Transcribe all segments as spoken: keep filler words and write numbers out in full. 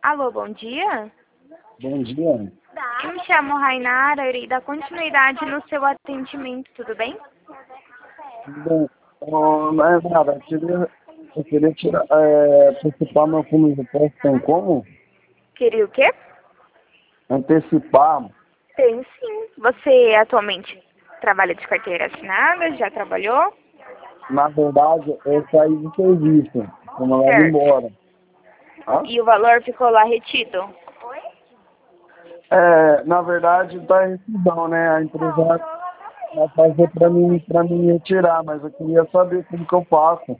Alô, bom dia. Bom dia. Eu me chamo Rainara, irei dar continuidade no seu atendimento, tudo bem? Tudo bem? Oh, não é nada, eu queria, eu queria tirar, é, antecipar meu fundo de imposto, tem como? Queria o quê? Antecipar? Tem sim. Você atualmente trabalha de carteira assinada? Já trabalhou? Na verdade, eu saí do serviço, fui mandado Certo. embora. Hã? E o valor ficou lá retido? É, na verdade, tá em decisão, né? A empresa vai fazer para mim, para mim retirar, mas eu queria saber como que eu faço.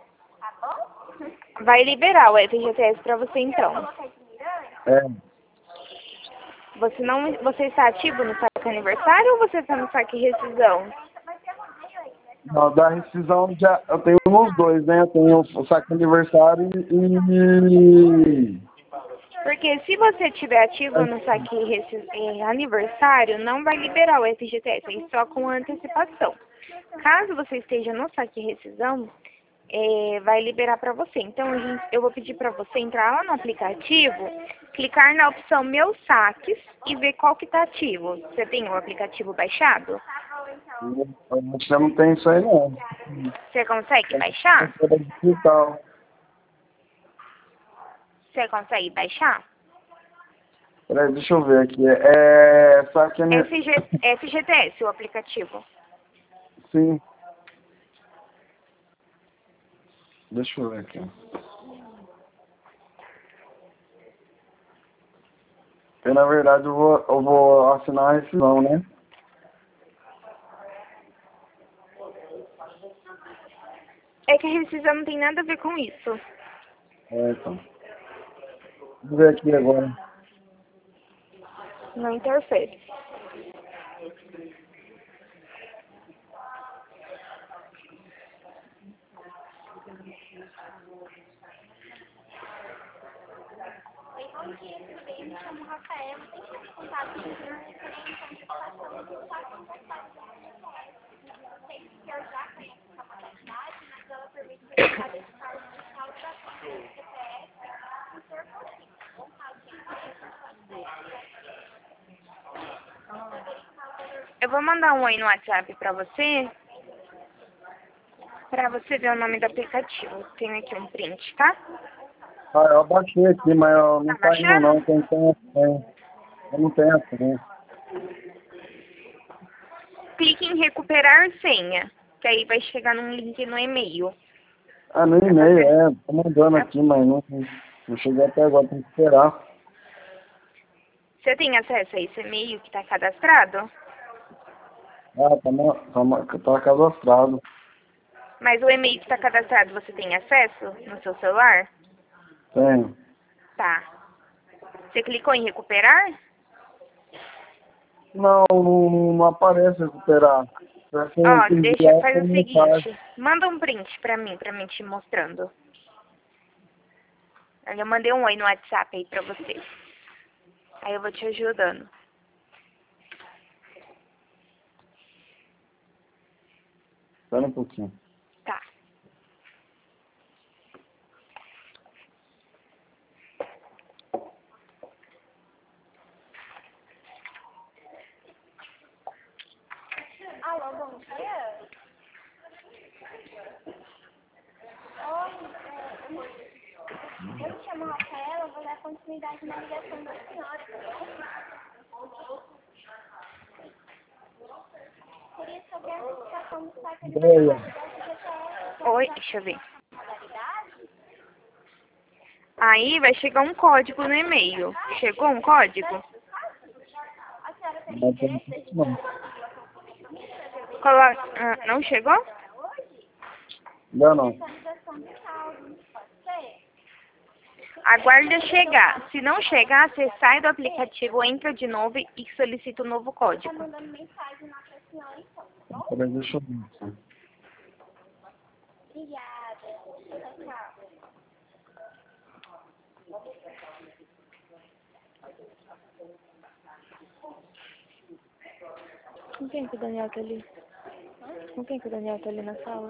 Vai liberar o F G T S para você então. É, Você não, você está ativo no saque aniversário ou você está no saque rescisão? não, da rescisão já, eu tenho nos dois, né? Eu tenho o saque aniversário e... Porque se você estiver ativo no saque resci- eh, aniversário, não vai liberar o F G T S, é só com antecipação. Caso você esteja no saque rescisão, eh, vai liberar para você. Então, a gente- eu vou pedir para você entrar lá no aplicativo, clicar na opção Meus Saques e ver qual que está ativo. Você tem o aplicativo baixado? A gente já não tem isso aí, não. Você consegue baixar? Era digital. Você consegue baixar? Peraí, deixa eu ver aqui. É, só que... F G, F G T S, o aplicativo. Sim. Deixa eu ver aqui. Eu, na verdade, eu vou, eu vou assinar a rescisão, né? É que a rescisão não tem nada a ver com isso. É, então. Vou ver aqui agora. Não interfere. Eu vou mandar um oi no WhatsApp pra você, pra você ver o nome do aplicativo. Tenho aqui um print, tá? Ah, eu baixei aqui, mas eu não Tá tá indo não. baixando? Tem, tem, tem. Eu não tenho assim. Clique em recuperar senha, que aí vai chegar num link no e-mail. Ah, no Pra e-mail, você. é. Tô mandando aqui, mas não, não chegou até agora. Tem que esperar. Você tem acesso a esse e-mail que tá cadastrado? Ah, tá, na, tá, na- tá cadastrado. Mas o e-mail que tá cadastrado, você tem acesso no seu celular? Tenho. Tá. Você clicou em recuperar? Não, não, não aparece recuperar. Já que eu Ó, entendi deixa, lá faz por o mensagem. seguinte, manda um print pra mim, pra mim te mostrando. Aí eu mandei um oi no WhatsApp aí pra você. Aí eu vou te ajudando. Espera um pouquinho. Tá. Alô, bom dia. Oi, é, eu me chamo Rafaela, eu vou dar continuidade na ligação da senhora, tá bom? Queria saber a notificação do saque aniversário Ideia. da F G T S, Oi, deixa eu ver. modalidade. Aí vai chegar um código no e-mail. Chegou um código? A senhora tem Não tem interesse isso, de não. fazer uma ligação comigo? Colo... Ah, não chegou? Hoje? Não, não. Atualização de saldo, pode ser? Aguarda chegar. Se não chegar, você sai do aplicativo, entra de novo e solicita um novo Tá código. mandando mensagem lá pra senhora, então, tá bom? Peraí, deixa eu ver. Obrigada. Tchau, tchau. Com quem que o Daniel tá ali? Com quem que o Daniel tá ali na sala?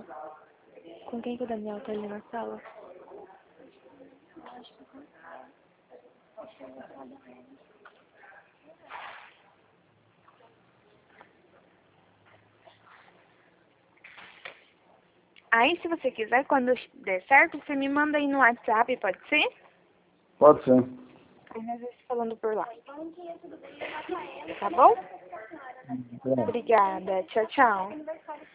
Com quem que o Daniel tá ali na sala? Aí, se você quiser, quando der certo, você me manda aí no WhatsApp, pode ser? Pode ser. Aí nós vamos falando por lá. Tá bom? Tá. Obrigada. Tchau, tchau.